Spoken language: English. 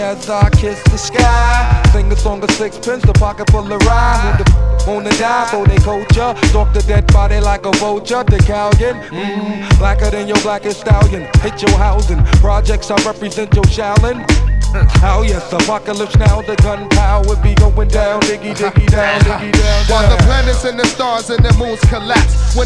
as I kiss the sky. Sing a song of sixpence, the pocket full of rhyme. Who the wanna die for they culture? Stalk the dead body like a vulture. The Calgon, blacker than your blackest stallion. Hit your housing, projects I represent your Shaolin. Oh yes, apocalypse now, the gunpowder be going down, diggy diggy down, diggy down, down. While the planets and the stars and the moons collapse. When